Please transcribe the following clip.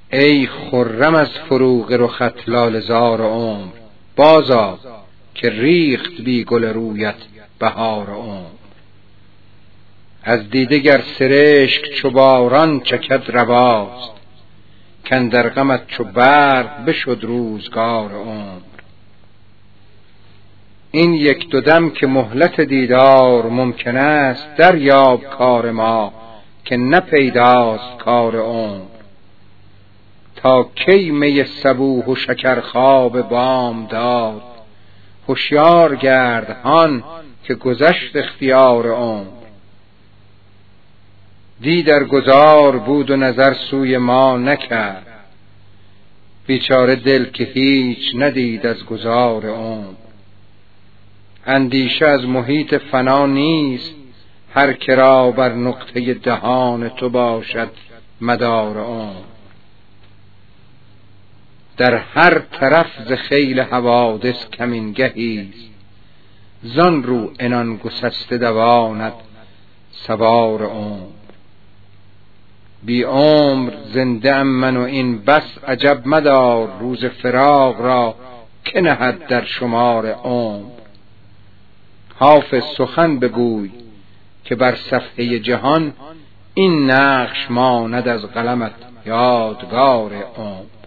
ای خرم از فروغ رخت لاله زار عمر، بازآ که ریخت بی گل رویت بهار عمر. از دیده گر سرشک چو باران چکد رواست، کاندر غمت چو برق بشد روزگار عمر. این یک دو دم که مهلت دیدار ممکن است، دریاب کار ما که نه پیداست کار عمر. تا کی می صبوح و شکرخواب بامداد، هوشیار گرد هان که گذشت اختیار عمر. دی در گذار بود و نظر سوی ما نکرد، بیچاره دل که هیچ ندید از گذار عمر. اندیشه از محیط فنا نیست، هر کرا بر نقطه دهان تو باشد مدار عمر. در هر طرف ز خیل حوادث کمینگهیست، زان رو عنان گسسته دواند سوار عمر. بی عمر زنده ام من و این بس عجب مدار، روز فراق را که نهد در شمار عمر. حافظ سخن بگوی که بر صفحه جهان، این نقش ماند از قلمت یادگار عمر.